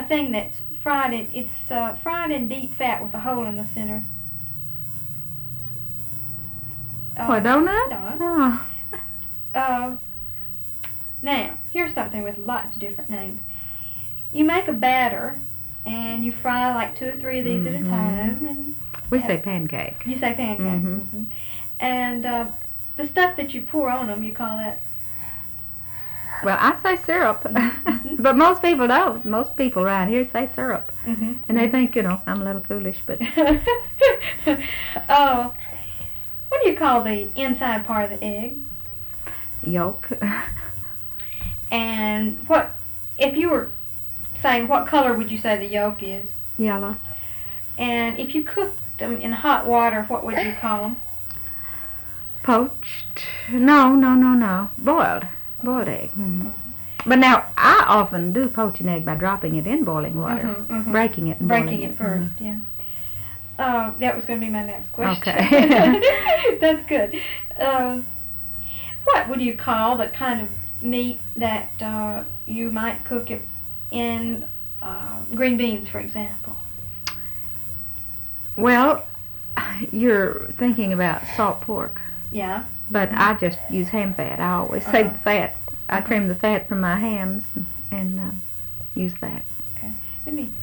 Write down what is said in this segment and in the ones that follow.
thing that's fried. It's fried in deep fat with a hole in the center. A donut? Donut. Oh. Now, here's something with lots of different names. You make a batter, and you fry like 2 or 3 of these at a time. And we say pancake. You say pancake. Mm-hmm. And the stuff that you pour on them, you call that? Well, I say syrup, but most people don't. Most people around here say syrup, and they think, I'm a little foolish, but. What do you call the inside part of the egg? Yolk. And if you were saying what color would you say the yolk is? Yellow. And if you cooked them in hot water, what would you call them? Poached. No. Boiled egg. Mm-hmm. But now, I often do poach an egg by dropping it in boiling water, breaking it and breaking it first, mm-hmm. yeah. That was going to be my next question. Okay. That's good. What would you call the kind of meat that you might cook it in green beans, for example? Well, you're thinking about salt pork. Yeah. But I just use ham fat. I always save the fat. I trim the fat from my hams and use that. Okay. Let me.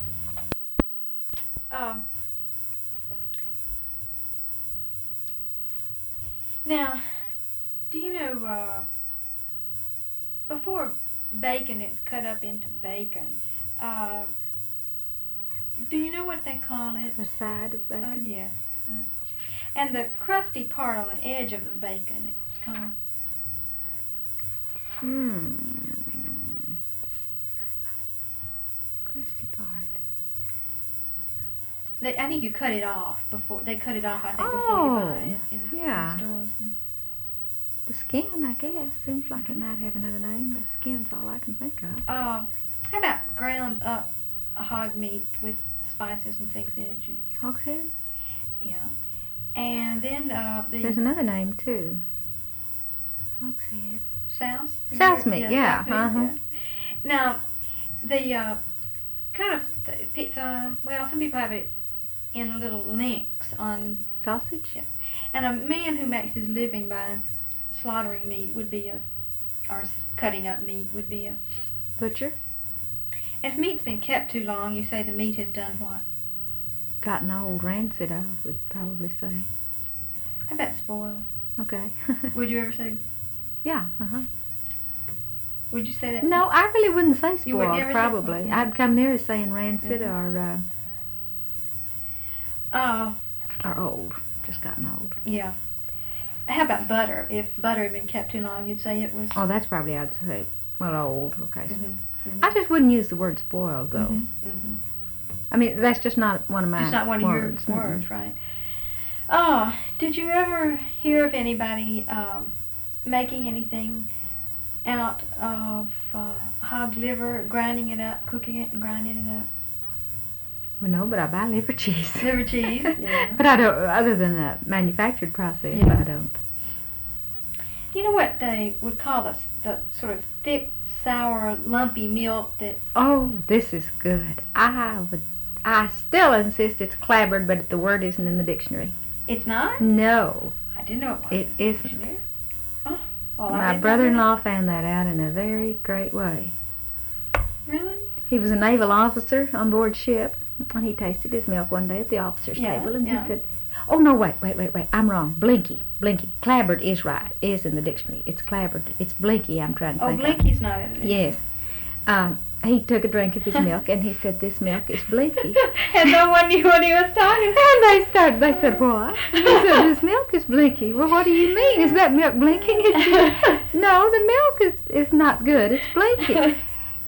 Now, do you know before bacon is cut up into bacon? Do you know what they call it? A side of bacon. Yes. Yeah. And the crusty part on the edge of the bacon, it's called. Crusty part. I think you cut it off before. They cut it off, I think, before you buy it in stores. The skin, I guess. Seems like it might have another name. The skin's all I can think of. How about ground up hog meat with spices and things in it? Hog's head? Yeah. And then there's another name too. Hog's head. Souse? Souse meat, yeah. Yeah. Now, the kind of well, some people have it in little links on sausage. Yes. And a man who makes his living by slaughtering meat would be or cutting up meat would be a butcher. And if meat's been kept too long, you say the meat has done what? Gotten old, rancid, I would probably say. How about spoiled? Okay. Would you ever say? Yeah. Would you say that? No, I really wouldn't say spoiled. You would never probably. Say spoiled. I'd come near saying rancid or old. Just gotten old. Yeah. How about butter? If butter had been kept too long, you'd say it was. Oh, that's probably I'd say. Well, old. Okay. I just wouldn't use the word spoiled though. I mean, that's just not one of my words. It's not one of your words, right? Oh, did you ever hear of anybody making anything out of hog liver, grinding it up, cooking it and grinding it up? Well, no, but I buy liver cheese. Liver cheese, yeah. But I don't, other than the manufactured process, yeah. I don't. You know what they would call the sort of thick, sour, lumpy milk that... Oh, this is good. I still insist it's clabbered, but the word isn't in the dictionary. It's not? No. I didn't know it was. It isn't. Oh, well, my brother-in-law found that out in a very great way. Really? He was a naval officer on board ship, and he tasted his milk one day at the officer's table, and he said, oh, no, wait, I'm wrong. Blinky. Clabbered is right, is in the dictionary. It's clabbered. It's blinky I'm trying to think of. Oh, blinky's not in there. Yes. He took a drink of his milk, and he said, this milk is blinky. And no one knew what he was talking about. And they said, what? He said, this milk is blinky. Well, what do you mean? Is that milk blinking at you? No, the milk is not good. It's blinky.